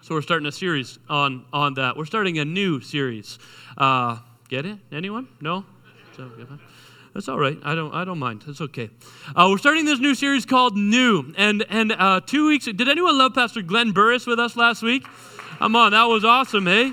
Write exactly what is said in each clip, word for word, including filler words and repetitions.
So we're starting a series on, on that. We're starting a new series. Uh, get it? Anyone? No? So, that's all right. I don't I don't mind. It's okay. Uh, we're starting this new series called New. And and uh, two weeks, did anyone love Pastor Glenn Burris with us last week? Come on, that was awesome, eh?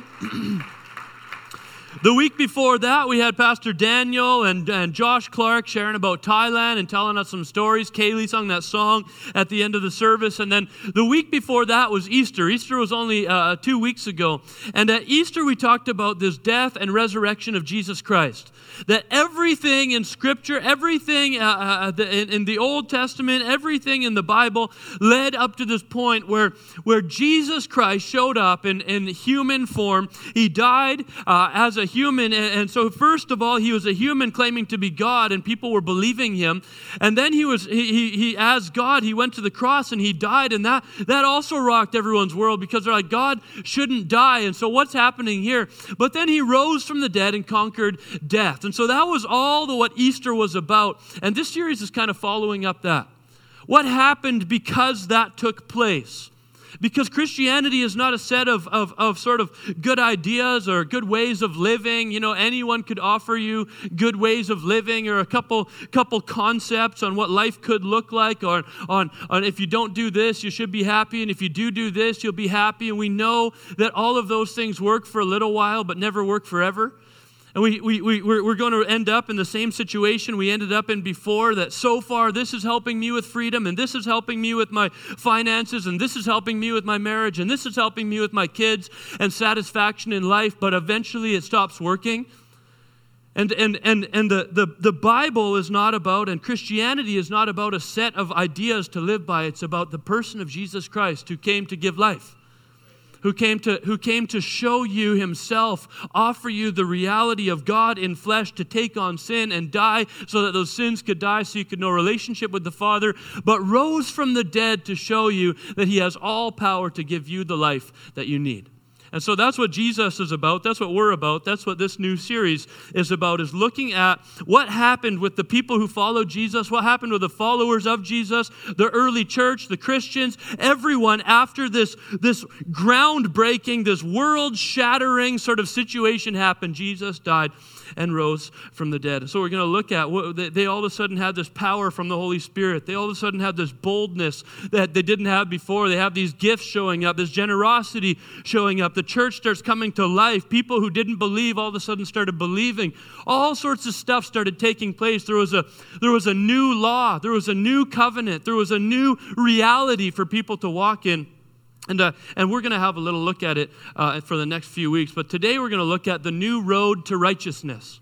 The week before that, we had Pastor Daniel and, and Josh Clark sharing about Thailand and telling us some stories. Kaylee sung that song at the end of the service. And then the week before that was Easter. Easter was only uh, two weeks ago. And at Easter, we talked about this death and resurrection of Jesus Christ. That everything in Scripture, everything uh, uh, the, in, in the Old Testament, everything in the Bible led up to this point where, where Jesus Christ showed up in, in human form. He died uh, as a human. And, and so first of all, he was a human claiming to be God, and people were believing him. And then he was, he, he, he as God, he went to the cross and he died. And that, that also rocked everyone's world because they're like, God shouldn't die. And so what's happening here? But then he rose from the dead and conquered death. And so that was all the what Easter was about. And this series is kind of following up that. What happened because that took place? Because Christianity is not a set of, of, of sort of good ideas or good ways of living. You know, anyone could offer you good ways of living or a couple couple concepts on what life could look like, or on, on if you don't do this, you should be happy, and if you do do this, you'll be happy. And we know that all of those things work for a little while but never work forever. And we, we, we, we're, we're going to end up in the same situation we ended up in before, that so far this is helping me with freedom, and this is helping me with my finances, and this is helping me with my marriage, and this is helping me with my kids and satisfaction in life, but eventually it stops working. And and and and the, the, the Bible is not about, and Christianity is not about a set of ideas to live by. It's about the person of Jesus Christ who came to give life. Who came to who came to show you himself, offer you the reality of God in flesh, to take on sin and die so that those sins could die so you could know relationship with the Father, but rose from the dead to show you that he has all power to give you the life that you need. And so that's what Jesus is about. That's what we're about. That's what this new series is about, is looking at what happened with the people who followed Jesus, what happened with the followers of Jesus, the early church, the Christians, everyone after this, this groundbreaking, this world-shattering sort of situation happened. Jesus died and rose from the dead. So we're going to look at what they, they all of a sudden had this power from the Holy Spirit. They all of a sudden had this boldness that they didn't have before. They have these gifts showing up, this generosity showing up. The church starts coming to life. People who didn't believe all of a sudden started believing. All sorts of stuff started taking place. There was a there was a new law. There was a new covenant. There was a new reality for people to walk in. And uh, and we're going to have a little look at it uh, for the next few weeks. But today we're going to look at the new road to righteousness.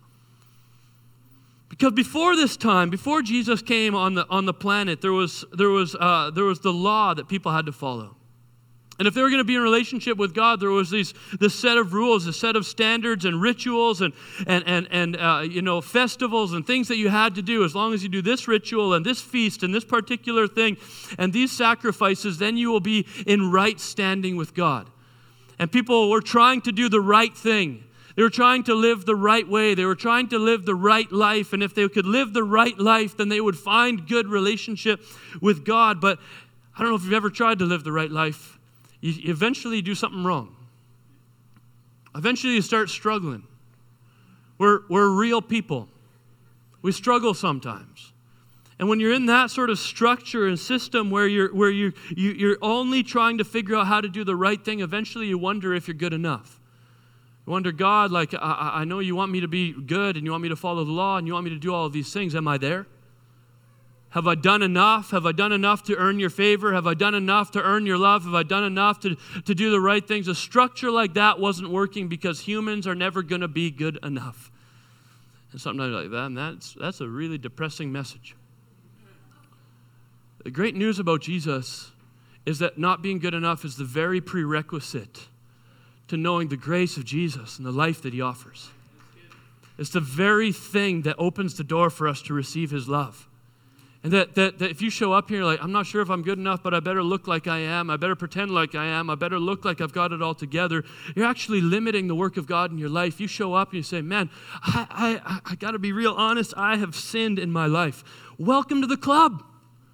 Because before this time, before Jesus came on the on the planet, there was there was uh, there was the law that people had to follow. And if they were going to be in a relationship with God, there was these this set of rules, a set of standards and rituals and and and and uh, you know festivals and things that you had to do. As long as you do this ritual and this feast and this particular thing and these sacrifices, then you will be in right standing with God. And people were trying to do the right thing. They were trying to live the right way. They were trying to live the right life. And if they could live the right life, then they would find good relationship with God. But I don't know if you've ever tried to live the right life. You eventually do something wrong. Eventually you start struggling. We're, we're real people. We struggle sometimes. And when you're in that sort of structure and system where you're where you, you you're only trying to figure out how to do the right thing, eventually you wonder if you're good enough. You wonder, God, like, I, I know you want me to be good and you want me to follow the law and you want me to do all of these things. Am I there? Have I done enough? Have I done enough to earn your favor? Have I done enough to earn your love? Have I done enough to, to do the right things? A structure like that wasn't working because humans are never going to be good enough. And sometimes like that, and that's, that's a really depressing message. The great news about Jesus is that not being good enough is the very prerequisite to knowing the grace of Jesus and the life that he offers. It's the very thing that opens the door for us to receive his love. And that, that, that if you show up here like, I'm not sure if I'm good enough, but I better look like I am. I better pretend like I am. I better look like I've got it all together. You're actually limiting the work of God in your life. You show up and you say, man, I, I, I got to be real honest. I have sinned in my life. Welcome to the club.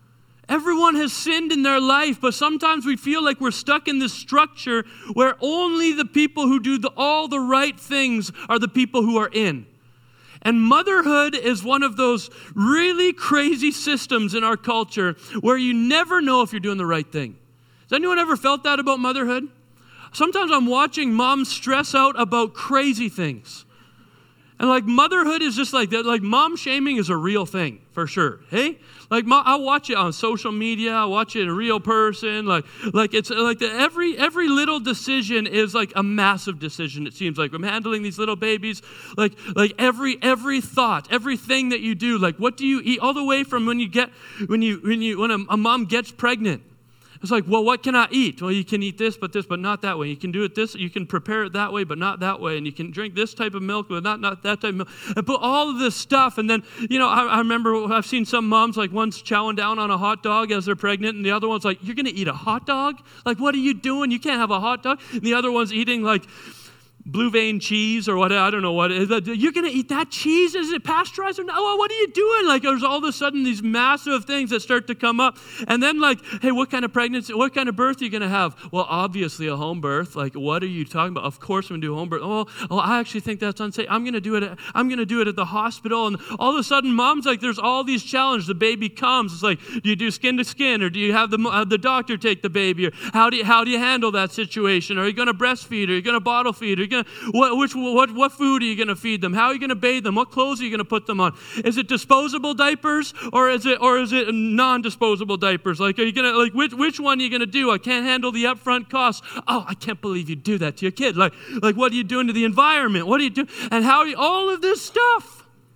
Everyone has sinned in their life, but sometimes we feel like we're stuck in this structure where only the people who do the, all the right things are the people who are in. And motherhood is one of those really crazy systems in our culture where you never know if you're doing the right thing. Has anyone ever felt that about motherhood? Sometimes I'm watching moms stress out about crazy things. And like motherhood is just like that. Like mom shaming is a real thing for sure. Hey, like I watch it on social media. I watch it in a real person. Like, like it's like the, every every little decision is like a massive decision. It seems like I'm handling these little babies. Like like every every thought, everything that you do. Like what do you eat? All the way from when you get when you when you when a, a mom gets pregnant. It's like, well, what can I eat? Well, you can eat this, but this, but not that way. You can do it this, you can prepare it that way, but not that way. And you can drink this type of milk, but not, not that type of milk. And put all of this stuff. And then, you know, I, I remember I've seen some moms, like one's chowing down on a hot dog as they're pregnant, and the other one's like, you're going to eat a hot dog? Like, what are you doing? You can't have a hot dog. And the other one's eating like blue vein cheese or what, I don't know what. You're going to eat that cheese? Is it pasteurized or not? Oh, what are you doing? Like there's all of a sudden these massive things that start to come up. And then like, hey, what kind of pregnancy, what kind of birth are you going to have? Well, obviously a home birth. Like, what are you talking about? Of course I'm going to do home birth. Oh, oh, I actually think that's unsafe. I'm going to do it. At, I'm going to do it at the hospital. And all of a sudden mom's like, there's all these challenges. The baby comes. It's like, do you do skin to skin or do you have the, uh, the doctor take the baby? Or how do you, how do you handle that situation? Are you going to breastfeed? Are you going to bottle feed? Are you going to, What, which, what, what food are you going to feed them? How are you going to bathe them? What clothes are you going to put them on? Is it disposable diapers or is it or is it non-disposable diapers? Like, are you going to like which which one are you going to do? I can't handle the upfront costs. Oh, I can't believe you do that to your kid. Like, like what are you doing to the environment? What are you doing? And how are you? All of this stuff.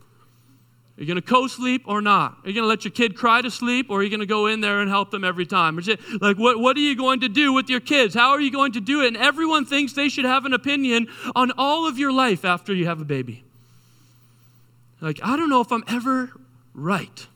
Are you going to co-sleep or not? Are you going to let your kid cry to sleep or are you going to go in there and help them every time? Is it, like, what, what are you going to do with your kids? How are you going to do it? And everyone thinks they should have an opinion on all of your life after you have a baby. Like, I don't know if I'm ever right.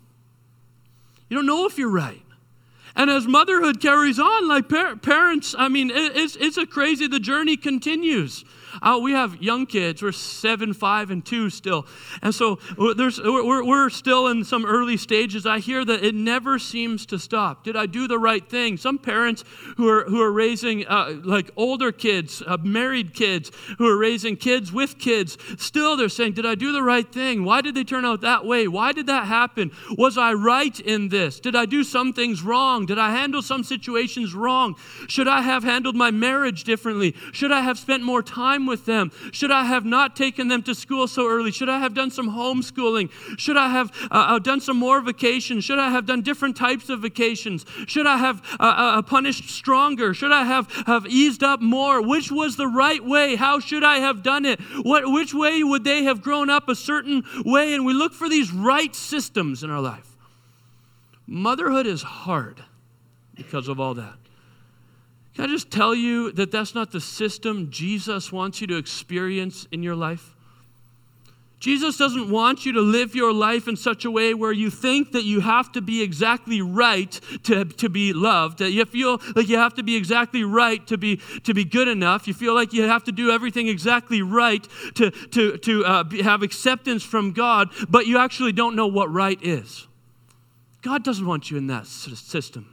You don't know if you're right. And as motherhood carries on, like par- parents, I mean, it, it's, it's a crazy, the journey continues. Uh, we have young kids. We're seven, five, and two still. And so there's, we're, we're still in some early stages. I hear that it never seems to stop. Did I do the right thing? Some parents who are who are raising uh, like older kids, uh, married kids, who are raising kids with kids, still they're saying, did I do the right thing? Why did they turn out that way? Why did that happen? Was I right in this? Did I do some things wrong? Did I handle some situations wrong? Should I have handled my marriage differently? Should I have spent more time with them? Should I have not taken them to school so early? Should I have done some homeschooling? Should I have uh, done some more vacations? Should I have done different types of vacations? Should I have uh, uh, punished stronger? Should I have, have eased up more? Which was the right way? How should I have done it? What, which way would they have grown up a certain way? And we look for these right systems in our life. Motherhood is hard because of all that. Can I just tell you that that's not the system Jesus wants you to experience in your life? Jesus doesn't want you to live your life in such a way where you think that you have to be exactly right to, to be loved, that you feel like you have to be exactly right to be to be good enough. You feel like you have to do everything exactly right to, to, to uh, be, have acceptance from God, but you actually don't know what right is. God doesn't want you in that system.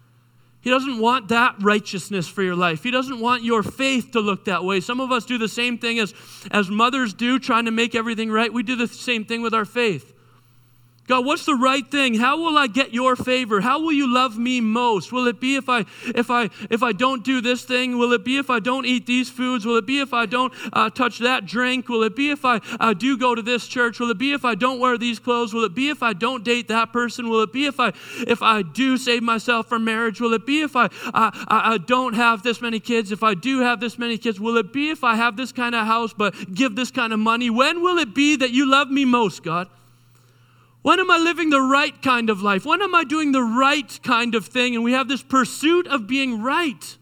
He doesn't want that righteousness for your life. He doesn't want your faith to look that way. Some of us do the same thing as, as mothers do, trying to make everything right. We do the same thing with our faith. God, what's the right thing? How will I get your favor? How will you love me most? Will it be if I if I if I don't do this thing? Will it be if I don't eat these foods? Will it be if I don't uh, touch that drink? Will it be if I uh, do go to this church? Will it be if I don't wear these clothes? Will it be if I don't date that person? Will it be if I if I do save myself for marriage? Will it be if I I, I don't have this many kids? If I do have this many kids? Will it be if I have this kind of house but give this kind of money? When will it be that you love me most, God? When am I living the right kind of life? When am I doing the right kind of thing? And we have this pursuit of being right.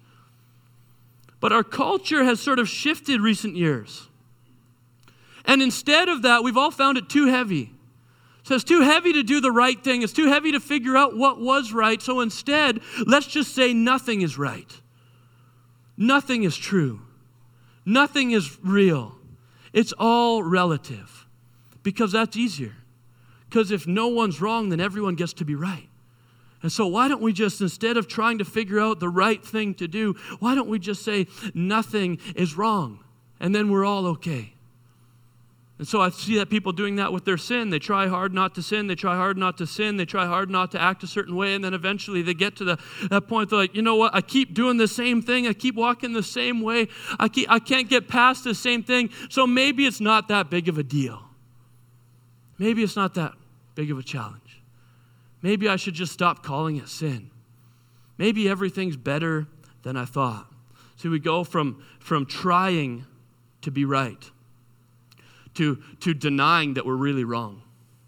But our culture has sort of shifted recent years. And instead of that, we've all found it too heavy. So it's too heavy to do the right thing. It's too heavy to figure out what was right. So instead, let's just say nothing is right. Nothing is true. Nothing is real. It's all relative. Because that's easier. Because if no one's wrong, then everyone gets to be right. And so why don't we just, instead of trying to figure out the right thing to do, why don't we just say nothing is wrong? And then we're all okay. And so I see that people doing that with their sin. They try hard not to sin. They try hard not to sin. They try hard not to act a certain way. And then eventually they get to the, that point. They're like, you know what? I keep doing the same thing. I keep walking the same way. I, keep, I can't get past the same thing. So maybe it's not that big of a deal. Maybe it's not that big of a challenge. Maybe I should just stop calling it sin. Maybe everything's better than I thought. So we go from, from trying to be right to, to denying that we're really wrong.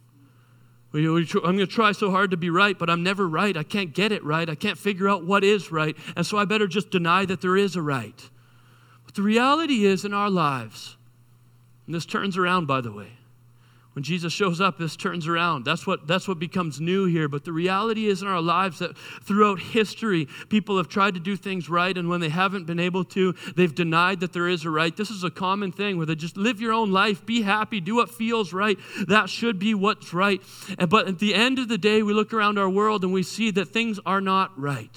We, we, I'm going to try so hard to be right, but I'm never right. I can't get it right. I can't figure out what is right. And so I better just deny that there is a right. But the reality is in our lives, and this turns around, by the way, when Jesus shows up, this turns around. That's what, that's what becomes new here. But the reality is in our lives that throughout history, people have tried to do things right, and when they haven't been able to, they've denied that there is a right. This is a common thing where they just live your own life, be happy, do what feels right. That should be what's right. And, but at the end of the day, we look around our world and we see that things are not right.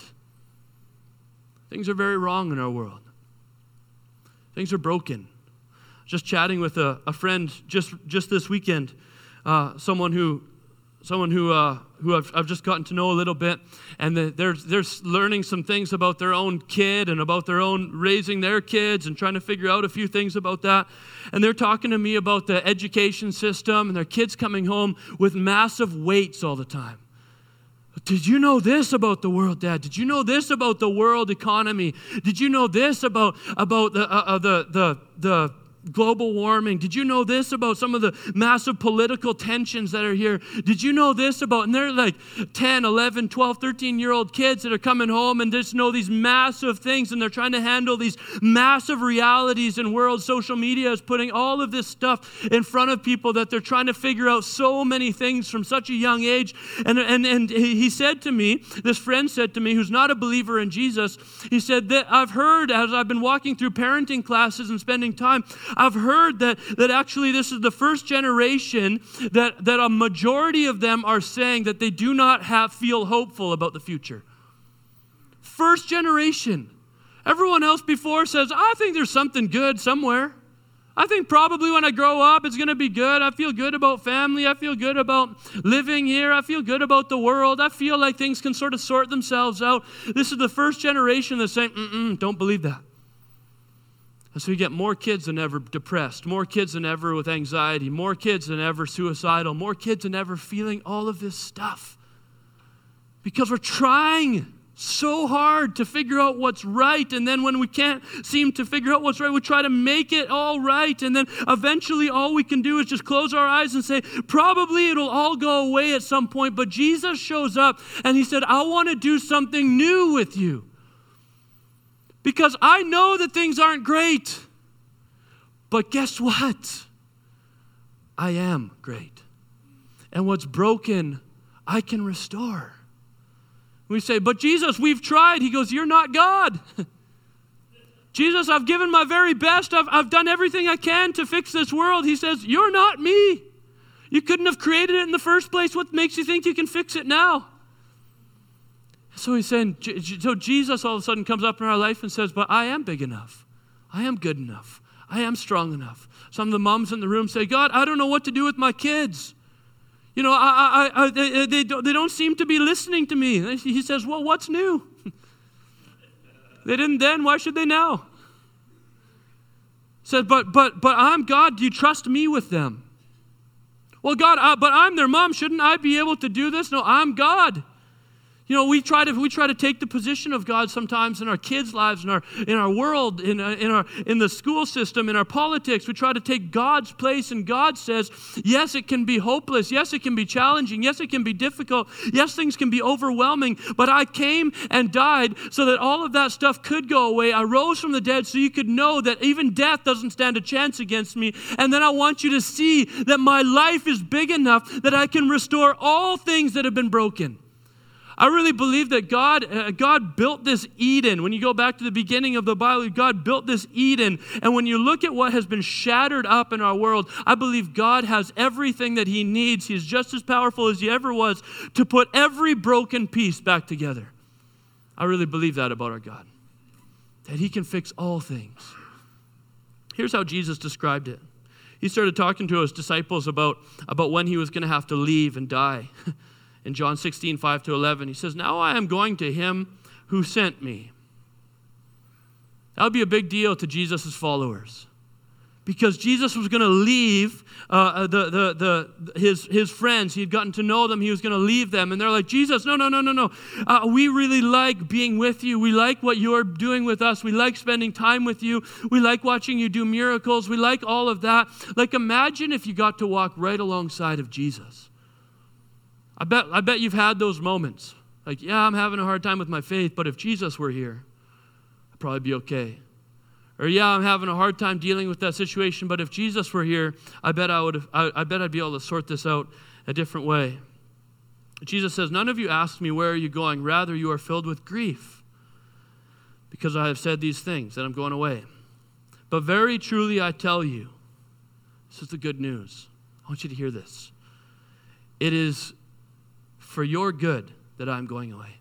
Things are very wrong in our world. Things are broken. Just chatting with a, a friend just, just this weekend, uh, someone who, someone who, uh, who I've, I've just gotten to know a little bit, and the, they're they're learning some things about their own kid and about their own raising their kids and trying to figure out a few things about that. And they're talking to me about the education system and their kids coming home with massive weights all the time. Did you know this about the world, Dad? Did you know this about the world economy? Did you know this about about the uh, uh, the the the global warming? Did you know this about some of the massive political tensions that are here? Did you know this about, and they're like ten, eleven, twelve, thirteen year old kids that are coming home and just know these massive things, and they're trying to handle these massive realities in world. Social media is putting all of this stuff in front of people that they're trying to figure out so many things from such a young age. And, and, and he said to me, this friend said to me, who's not a believer in Jesus, he said that I've heard as I've been walking through parenting classes and spending time, I've heard that, that actually this is the first generation that, that a majority of them are saying that they do not have feel hopeful about the future. First generation. Everyone else before says, I think there's something good somewhere. I think probably when I grow up, it's going to be good. I feel good about family. I feel good about living here. I feel good about the world. I feel like things can sort of sort themselves out. This is the first generation that's saying, mm-mm, don't believe that. And so you get more kids than ever depressed, more kids than ever with anxiety, more kids than ever suicidal, more kids than ever feeling all of this stuff. Because we're trying so hard to figure out what's right, and then when we can't seem to figure out what's right, we try to make it all right, and then eventually all we can do is just close our eyes and say, probably it'll all go away at some point. But Jesus shows up and he said, I want to do something new with you. Because I know that things aren't great. But guess what? I am great. And what's broken, I can restore. We say, but Jesus, we've tried. He goes, you're not God. Jesus, I've given my very best. I've, I've done everything I can to fix this world. He says, you're not me. You couldn't have created it in the first place. What makes you think you can fix it now? So he's saying, so Jesus all of a sudden comes up in our life and says, but I am big enough. I am good enough. I am strong enough. Some of the moms in the room say, God, I don't know what to do with my kids. You know, I, I, I, they, they, don't, they don't seem to be listening to me. He says, well, what's new? They didn't then, why should they now? Said, but, but, but I'm God, do you trust me with them? Well, God, uh, but I'm their mom. Shouldn't I be able to do this? No, I'm God. You know, we try to we try to take the position of God sometimes in our kids' lives, in our in our world, in uh, in our in the school system, in our politics. We try to take God's place, and God says, yes, it can be hopeless. Yes, it can be challenging. Yes, it can be difficult. Yes, things can be overwhelming. But I came and died so that all of that stuff could go away. I rose from the dead so you could know that even death doesn't stand a chance against me. And then I want you to see that my life is big enough that I can restore all things that have been broken. I really believe that God, uh, God built this Eden. When you go back to the beginning of the Bible, God built this Eden. And when you look at what has been shattered up in our world, I believe God has everything that he needs. He's just as powerful as he ever was to put every broken piece back together. I really believe that about our God, that he can fix all things. Here's how Jesus described it. He started talking to his disciples about, about when he was going to have to leave and die. In John sixteen, five to eleven, he says, now I am going to him who sent me. That would be a big deal to Jesus' followers, because Jesus was going to leave uh, the, the, the, his, his friends. He had gotten to know them. He was going to leave them. And they're like, Jesus, no, no, no, no, no. Uh, we really like being with you. We like what you're doing with us. We like spending time with you. We like watching you do miracles. We like all of that. Like, imagine if you got to walk right alongside of Jesus. I bet, I bet you've had those moments. Like, yeah, I'm having a hard time with my faith, but if Jesus were here, I'd probably be okay. Or, yeah, I'm having a hard time dealing with that situation, but if Jesus were here, I bet I would. I, I bet I'd be able to sort this out a different way. Jesus says, none of you ask me, where are you going? Rather, you are filled with grief, because I have said these things, that I'm going away. But very truly I tell you, this is the good news. I want you to hear this. It is for your good that I'm going away.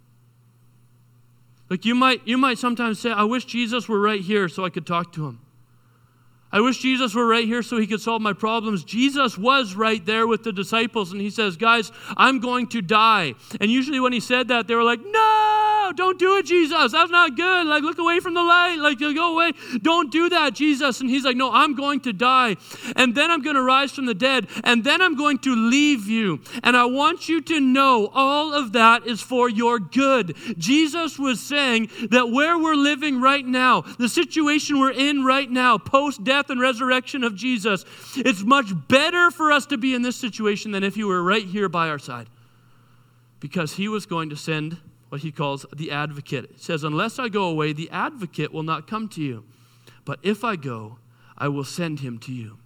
Like, you might you might sometimes say, I wish Jesus were right here so I could talk to him. I wish Jesus were right here so he could solve my problems. Jesus was right there with the disciples, and he says, guys, I'm going to die. And usually when he said that, they were like, no, don't do it, Jesus. That's not good. Like, look away from the light. Like, go away. Don't do that, Jesus. And he's like, no, I'm going to die. And then I'm going to rise from the dead. And then I'm going to leave you. And I want you to know all of that is for your good. Jesus was saying that where we're living right now, the situation we're in right now, post-death and resurrection of Jesus, it's much better for us to be in this situation than if he were right here by our side. Because he was going to send what he calls the advocate. It says, unless I go away, the advocate will not come to you. But if I go, I will send him to you.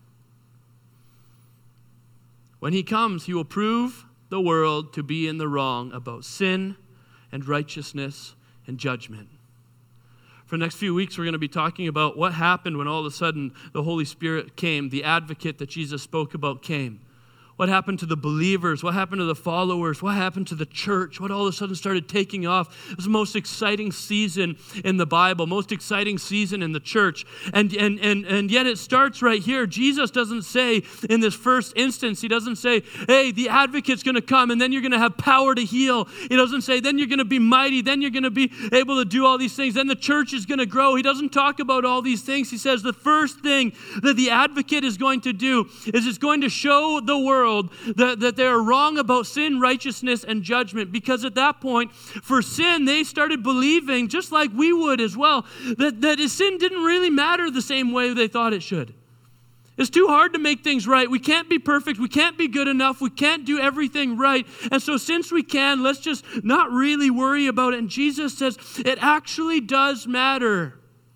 When he comes, he will prove the world to be in the wrong about sin and righteousness and judgment. For the next few weeks, we're going to be talking about what happened when all of a sudden the Holy Spirit came, the advocate that Jesus spoke about came. What happened to the believers? What happened to the followers? What happened to the church? What all of a sudden started taking off? It was the most exciting season in the Bible, most exciting season in the church. And, and, and, and yet it starts right here. Jesus doesn't say in this first instance, he doesn't say, hey, the advocate's going to come and then you're going to have power to heal. He doesn't say, then you're going to be mighty. Then you're going to be able to do all these things. Then the church is going to grow. He doesn't talk about all these things. He says the first thing that the advocate is going to do is it's going to show the world That, that they're wrong about sin, righteousness, and judgment. Because at that point, for sin, they started believing, just like we would as well, that, that sin didn't really matter the same way they thought it should. It's too hard to make things right. We can't be perfect. We can't be good enough. We can't do everything right. And so since we can, let's just not really worry about it. And Jesus says it actually does matter.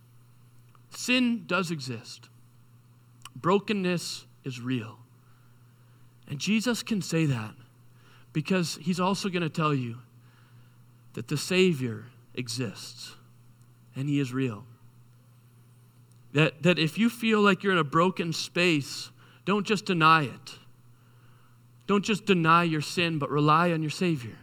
Sin does exist. Brokenness is real. And Jesus can say that because he's also going to tell you that the Savior exists and he is real. That, that if you feel like you're in a broken space, don't just deny it. Don't just deny your sin, but rely on your Savior.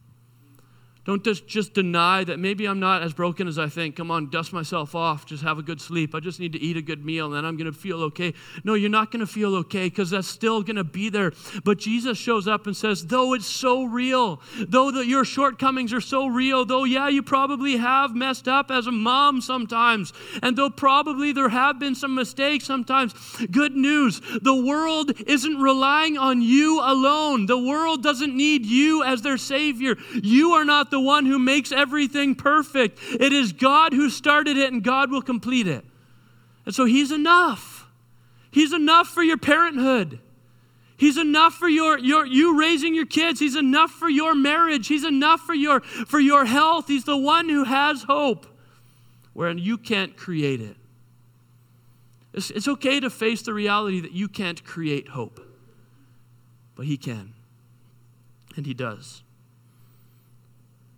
Don't just, just deny that maybe I'm not as broken as I think. Come on, dust myself off. Just have a good sleep. I just need to eat a good meal and then I'm going to feel okay. No, you're not going to feel okay because that's still going to be there. But Jesus shows up and says, though it's so real, though the, your shortcomings are so real, though, yeah, you probably have messed up as a mom sometimes, and though probably there have been some mistakes sometimes, good news, the world isn't relying on you alone. The world doesn't need you as their Savior. You are not the the one who makes everything perfect. It is God who started it and God will complete it. And so he's enough. He's enough for your parenthood. He's enough for your, your you raising your kids. He's enough for your marriage. He's enough for your, for your health. He's the one who has hope where you can't create it. It's, it's okay to face the reality that you can't create hope. But he can. And he does.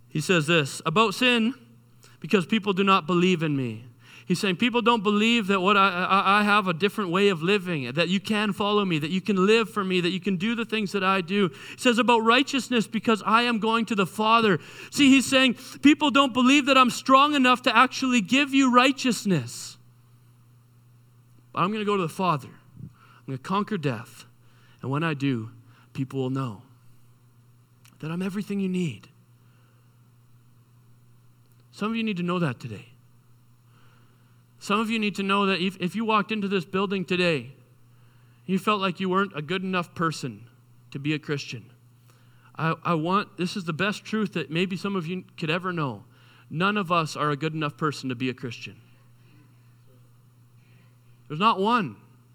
He says this about sin, because people do not believe in me. He's saying people don't believe that what I, I, I have a different way of living, that you can follow me, that you can live for me, that you can do the things that I do. He says about righteousness, because I am going to the Father. See, he's saying people don't believe that I'm strong enough to actually give you righteousness. But I'm going to go to the Father. I'm going to conquer death. And when I do, people will know that I'm everything you need. Some of you need to know that today. Some of you need to know that if, if you walked into this building today, you felt like you weren't a good enough person to be a Christian. I, I want, this is the best truth that maybe some of you could ever know. None of us are a good enough person to be a Christian. There's not one.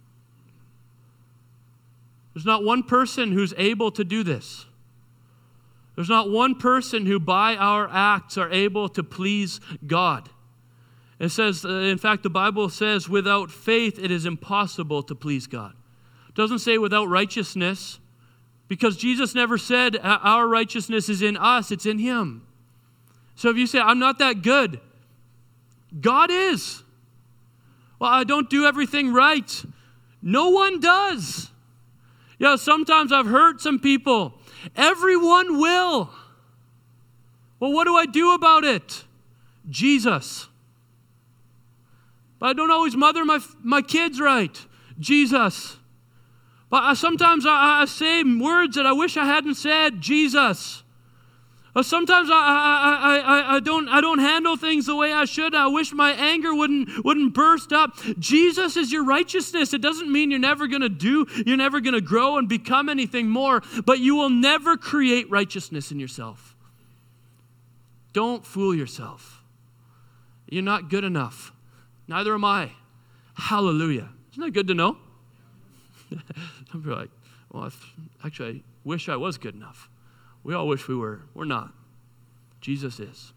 There's not one person who's able to do this. There's not one person who by our acts are able to please God. It says, uh, in fact, the Bible says, without faith it is impossible to please God. It doesn't say without righteousness, because Jesus never said our righteousness is in us, it's in Him. So if you say, I'm not that good, God is. Well, I don't do everything right. No one does. Yeah, sometimes I've hurt some people. Everyone will. Well, what do I do about it? Jesus. But I don't always mother my my kids right. Jesus. But I, sometimes I, I say words that I wish I hadn't said. Jesus. Or sometimes I, I, I, I, don't, I don't handle things the way I should. I wish my anger wouldn't, wouldn't burst up. Jesus is your righteousness. It doesn't mean you're never going to do, you're never going to grow and become anything more, but you will never create righteousness in yourself. Don't fool yourself. You're not good enough. Neither am I. Hallelujah. Isn't that good to know? Some people are like, well, actually, I wish I was good enough. We all wish we were. We're not. Jesus is.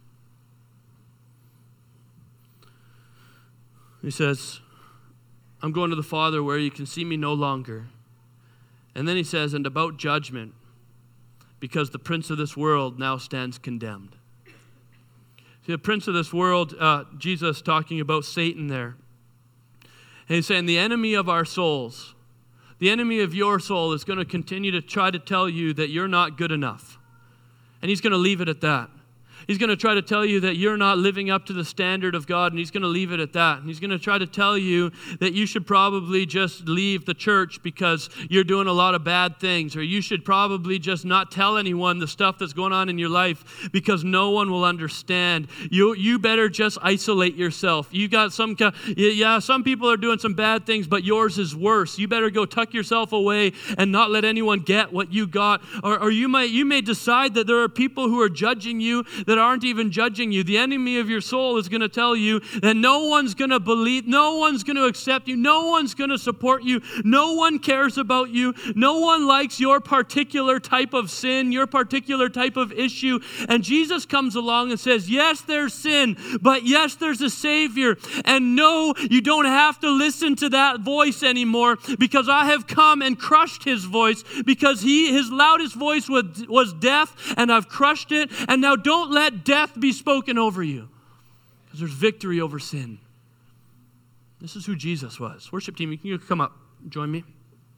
He says, I'm going to the Father where you can see me no longer. And then he says, and about judgment, because the prince of this world now stands condemned. See, the prince of this world, uh, Jesus talking about Satan there. And he's saying the enemy of our souls, the enemy of your soul is going to continue to try to tell you that you're not good enough. And he's going to leave it at that. He's going to try to tell you that you're not living up to the standard of God, and he's going to leave it at that. And he's going to try to tell you that you should probably just leave the church because you're doing a lot of bad things, or you should probably just not tell anyone the stuff that's going on in your life because no one will understand. You you better just isolate yourself. You got some yeah, some people are doing some bad things, but yours is worse. You better go tuck yourself away and not let anyone get what you got. Or, or you might you may decide that there are people who are judging you that aren't even judging you. The enemy of your soul is going to tell you that no one's going to believe, no one's going to accept you, no one's going to support you, no one cares about you, no one likes your particular type of sin, your particular type of issue. And Jesus comes along and says, yes, there's sin, but yes, there's a Savior. And no, you don't have to listen to that voice anymore, because I have come and crushed his voice, because he his loudest voice was, was death, and I've crushed it. And now don't let death be spoken over you, because there's victory over sin. This is who Jesus was. Worship team, you can come up, join me.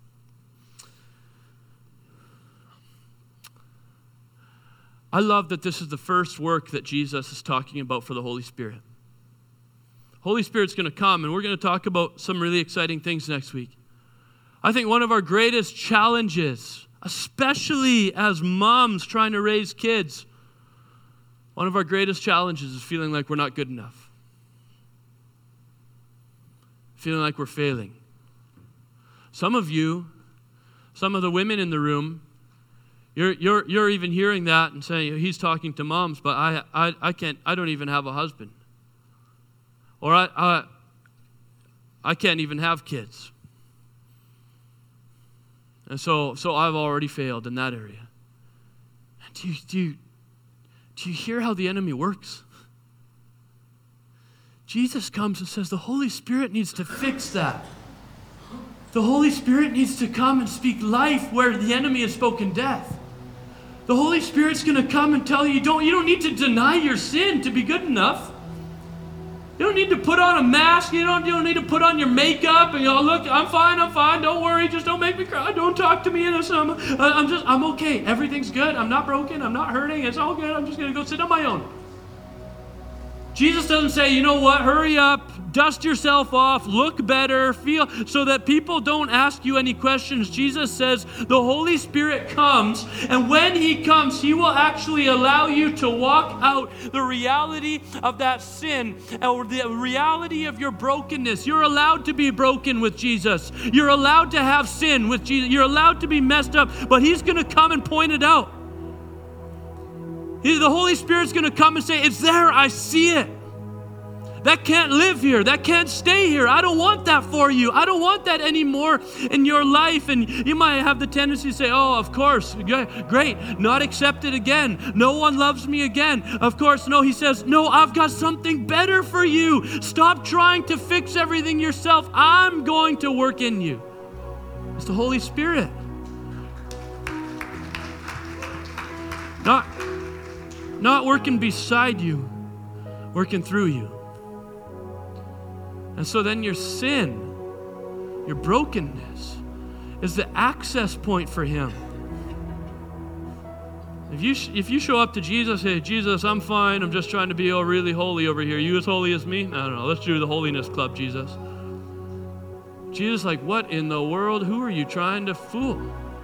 I love that this is the first work that Jesus is talking about for the Holy Spirit. Holy Spirit's going to come, and we're going to talk about some really exciting things next week. I think one of our greatest challenges, especially as moms trying to raise kids, one of our greatest challenges is feeling like we're not good enough. Feeling like we're failing. Some of you, some of the women in the room, you're you're you're even hearing that and saying, he's talking to moms, but I I, I can't I don't even have a husband. Or I I I can't even have kids. And so so I've already failed in that area. Do you do you Do you hear how the enemy works? Jesus comes and says the Holy Spirit needs to fix that. The Holy Spirit needs to come and speak life where the enemy has spoken death. The Holy Spirit's going to come and tell you, you don't, you don't need to deny your sin to be good enough. You don't need to put on a mask. You don't, you don't need to put on your makeup and go, look, I'm fine, I'm fine. Don't worry. Just don't make me cry. Don't talk to me. And I'm, I'm just, I'm okay. Everything's good. I'm not broken. I'm not hurting. It's all good. I'm just going to go sit on my own. Jesus doesn't say, you know what, hurry up, dust yourself off, look better, feel, so that people don't ask you any questions. Jesus says the Holy Spirit comes, and when he comes, he will actually allow you to walk out the reality of that sin, or the reality of your brokenness. You're allowed to be broken with Jesus. You're allowed to have sin with Jesus. You're allowed to be messed up, but he's going to come and point it out. The Holy Spirit's going to come and say, it's there, I see it. That can't live here. That can't stay here. I don't want that for you. I don't want that anymore in your life. And you might have the tendency to say, oh, of course, great, not accepted again. No one loves me again. Of course, no, he says, no, I've got something better for you. Stop trying to fix everything yourself. I'm going to work in you. It's the Holy Spirit. Not Not working beside you, working through you. And so then your sin, your brokenness, is the access point for him. If you if you show up to Jesus, hey, Jesus, I'm fine. I'm just trying to be oh, really holy over here. You as holy as me? No, no, no. Let's do the holiness club, Jesus. Jesus, like, what in the world? Who are you trying to fool?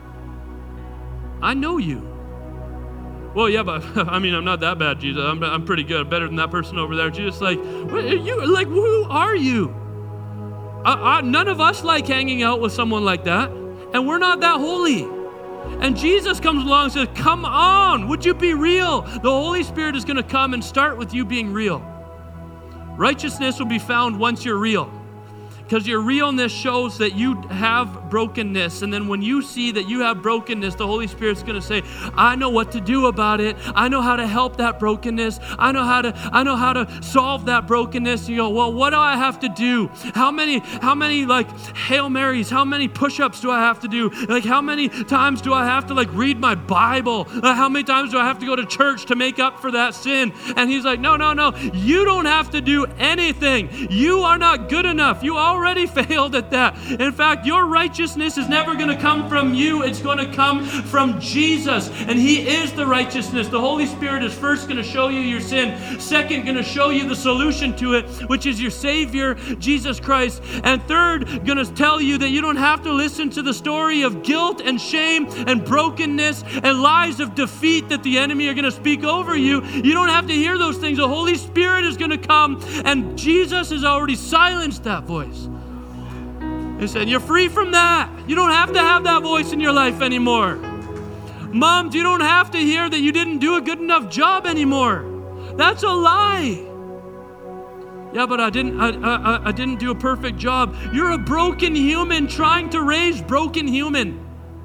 I know you. Well, yeah, but I mean, I'm not that bad, Jesus. I'm, I'm pretty good. I'm better than that person over there. Jesus, like, what are you, like, who are you? I, I, none of us like hanging out with someone like that, and we're not that holy. And Jesus comes along and says, come on, would you be real? The Holy Spirit is going to come and start with you being real. Righteousness will be found once you're real. Because your realness shows that you have brokenness. And then when you see that you have brokenness, the Holy Spirit's going to say, I know what to do about it. I know how to help that brokenness. I know how to I know how to solve that brokenness. You go, well, what do I have to do? How many, how many like Hail Marys, how many push-ups do I have to do? Like how many times do I have to like read my Bible? Uh, how many times do I have to go to church to make up for that sin? And he's like, no, no, no. You don't have to do anything. You are not good enough. You already already failed at that. In fact, your righteousness is never going to come from you. It's going to come from Jesus. And he is the righteousness. The Holy Spirit is first going to show you your sin. Second, going to show you the solution to it, which is your Savior, Jesus Christ. And third, going to tell you that you don't have to listen to the story of guilt and shame and brokenness and lies of defeat that the enemy are going to speak over you. You don't have to hear those things. The Holy Spirit is going to come, and Jesus has already silenced that voice. He said, you're free from that. You don't have to have that voice in your life anymore. Moms, you don't have to hear that you didn't do a good enough job anymore. That's a lie. Yeah, but I didn't I, I, I didn't do a perfect job. You're a broken human trying to raise broken humans.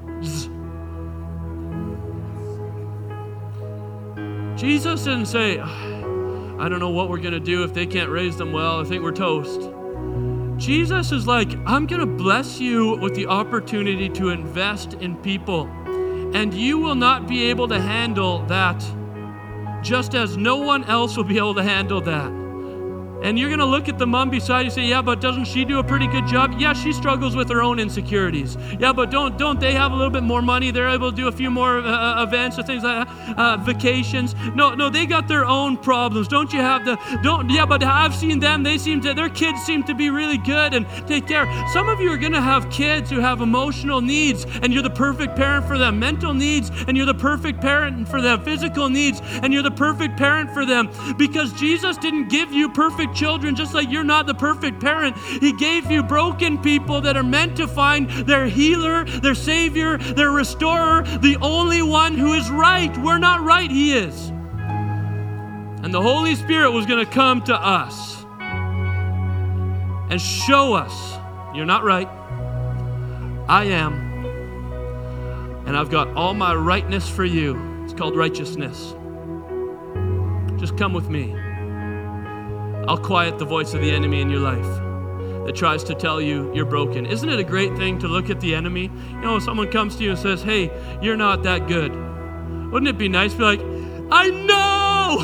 Jesus didn't say, I don't know what we're going to do if they can't raise them well. I think we're toast. Jesus is like, I'm going to bless you with the opportunity to invest in people. And you will not be able to handle that, just as no one else will be able to handle that. And you're going to look at the mom beside you and say, yeah, but doesn't she do a pretty good job? Yeah, she struggles with her own insecurities. Yeah, but don't don't they have a little bit more money? They're able to do a few more uh, events or things like that, uh, vacations. No, no, they got their own problems. Don't you have the, don't, yeah, but I've seen them. They seem to, their kids seem to be really good and take care. Some of you are going to have kids who have emotional needs, and you're the perfect parent for them. Mental needs, and you're the perfect parent for them. Physical needs, and you're the perfect parent for them. Because Jesus didn't give you perfect children, just like you're not the perfect parent. He gave you broken people that are meant to find their healer, their savior, their restorer, the only one who is right. We're not right, he is. And the Holy Spirit was going to come to us and show us, you're not right, I am, and I've got all my rightness for you. It's called righteousness. Just come with me. I'll quiet the voice of the enemy in your life that tries to tell you you're broken. Isn't it a great thing to look at the enemy? You know, if someone comes to you and says, hey, you're not that good. Wouldn't it be nice to be like, I know!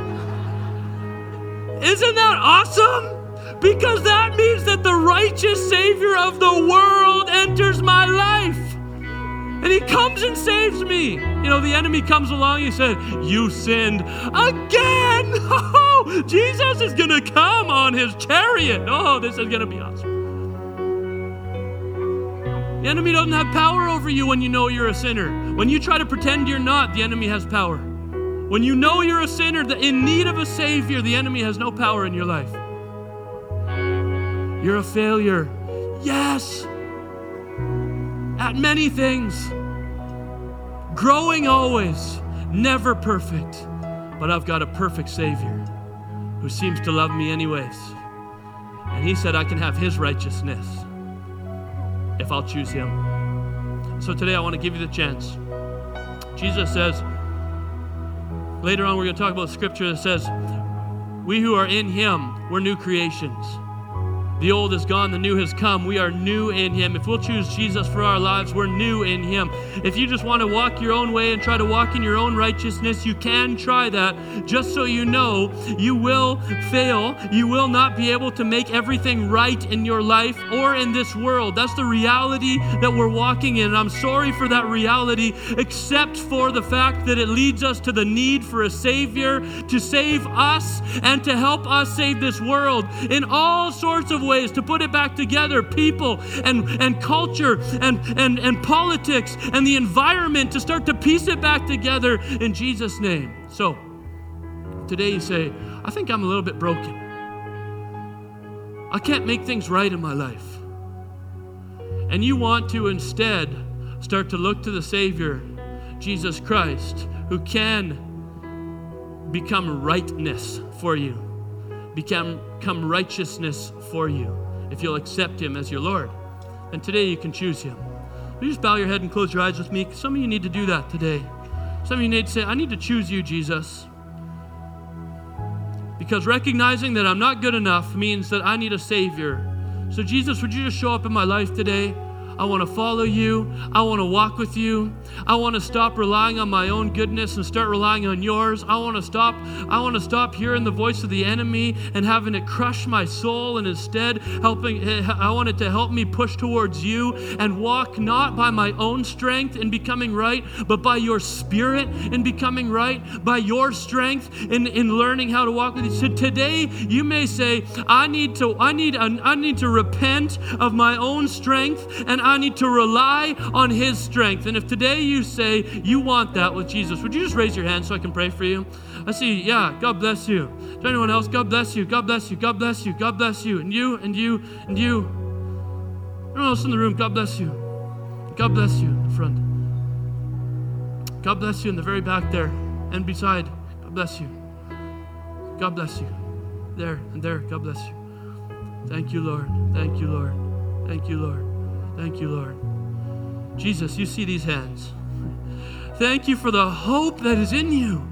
Isn't that awesome? Because that means that the righteous Savior of the world enters my life. And he comes and saves me. You know, the enemy comes along and he said, you sinned again. Oh, Jesus is going to come on his chariot. Oh, this is going to be awesome. The enemy doesn't have power over you when you know you're a sinner. When you try to pretend you're not, the enemy has power. When you know you're a sinner in need of a Savior, the enemy has no power in your life. You're a failure. Yes. At many things. Growing always. Never perfect. But I've got a perfect Savior who seems to love me anyways. And he said I can have his righteousness if I'll choose him. So today I want to give you the chance. Jesus says, later on we're going to talk about the scripture that says, we who are in him, we're new creations. The old is gone, the new has come. We are new in him. If we'll choose Jesus for our lives, we're new in him. If you just want to walk your own way and try to walk in your own righteousness, you can try that. Just so you know, you will fail. You will not be able to make everything right in your life or in this world. That's the reality that we're walking in. And I'm sorry for that reality, except for the fact that it leads us to the need for a Savior to save us and to help us save this world in all sorts of ways, to put it back together, people and, and culture and, and, and politics and the environment, to start to piece it back together in Jesus' name. So today you say, I think I'm a little bit broken. I can't make things right in my life. And you want to instead start to look to the Savior, Jesus Christ, who can become rightness for you. Become, become righteousness for you if you'll accept him as your Lord. And today you can choose him. Will you just bow your head and close your eyes with me? Some of you need to do that today. Some of you need to say, I need to choose you, Jesus. Because recognizing that I'm not good enough means that I need a Savior. So Jesus, would you just show up in my life today? I want to follow you. I want to walk with you. I want to stop relying on my own goodness and start relying on yours. I want to stop. I want to stop hearing the voice of the enemy and having it crush my soul, and instead helping. I want it to help me push towards you and walk not by my own strength in becoming right, but by your Spirit in becoming right, by your strength in, in learning how to walk with you. So today you may say, I need to. I need. I need to repent of my own strength, and I need to rely on his strength. And if today you say you want that with Jesus, would you just raise your hand so I can pray for you? I see, yeah, God bless you. Is there anyone else? God bless you, God bless you, God bless you, God bless you. And you, and you, and you. Anyone else in the room? God bless you. God bless you in the front. God bless you in the very back there and beside. God bless you. God bless you. There and there. God bless you. Thank you, Lord. Thank you, Lord. Thank you, Lord. Thank you, Lord. Jesus, you see these hands. Thank you for the hope that is in you.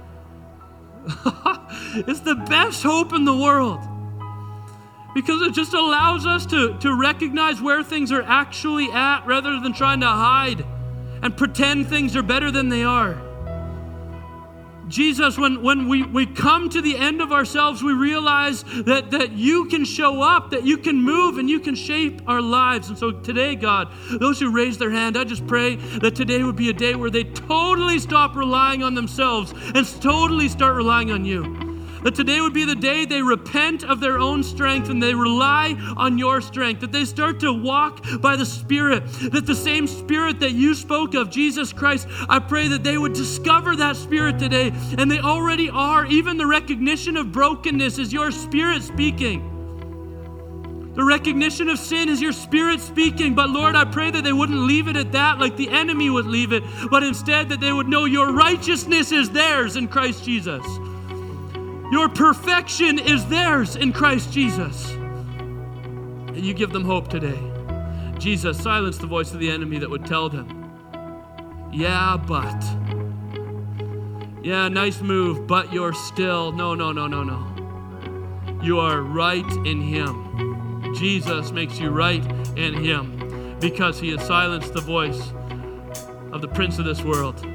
It's the best hope in the world, because it just allows us to, to recognize where things are actually at rather than trying to hide and pretend things are better than they are. Jesus, when, when we, we come to the end of ourselves, we realize that, that you can show up, that you can move, and you can shape our lives. And so today, God, those who raise their hand, I just pray that today would be a day where they totally stop relying on themselves and totally start relying on you. That today would be the day they repent of their own strength and they rely on your strength. That they start to walk by the Spirit. That the same Spirit that you spoke of, Jesus Christ, I pray that they would discover that Spirit today. And they already are. Even the recognition of brokenness is your Spirit speaking. The recognition of sin is your Spirit speaking. But Lord, I pray that they wouldn't leave it at that like the enemy would leave it. But instead that they would know your righteousness is theirs in Christ Jesus. Your perfection is theirs in Christ Jesus. And you give them hope today. Jesus, silence the voice of the enemy that would tell them, yeah, but. Yeah, nice move, but you're still. No, no, no, no, no. You are right in him. Jesus makes you right in him because he has silenced the voice of the prince of this world.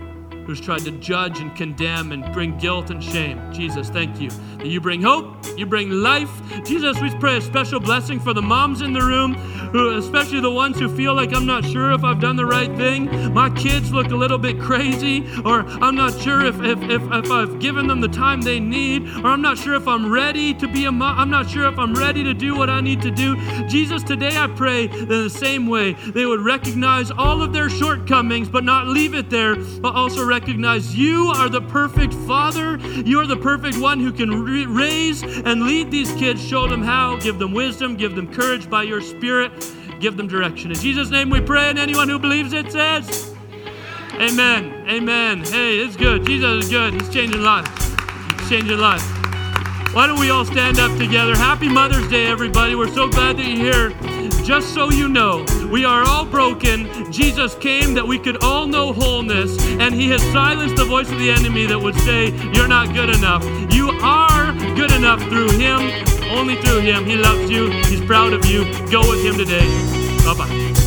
who's tried to judge and condemn and bring guilt and shame. Jesus, thank you that you bring hope, you bring life. Jesus, we pray a special blessing for the moms in the room, who, especially the ones who feel like, I'm not sure if I've done the right thing. My kids look a little bit crazy, or I'm not sure if, if, if, if I've given them the time they need, or I'm not sure if I'm ready to be a mom. I'm not sure if I'm ready to do what I need to do. Jesus, today I pray that in the same way they would recognize all of their shortcomings, but not leave it there, but also recognize you are the perfect Father. You are the perfect one who can re- raise and lead these kids. Show them how, give them wisdom, give them courage by your Spirit, give them direction. In Jesus' name we pray, and anyone who believes it says, amen, amen. Hey, it's good. Jesus is good. He's changing lives. He's changing lives. Why don't we all stand up together? Happy Mother's Day, everybody. We're so glad that you're here. Just so you know, we are all broken. Jesus came that we could all know wholeness, and he has silenced the voice of the enemy that would say, you're not good enough. You are good enough through him, only through him. He loves you. He's proud of you. Go with him today. Bye-bye.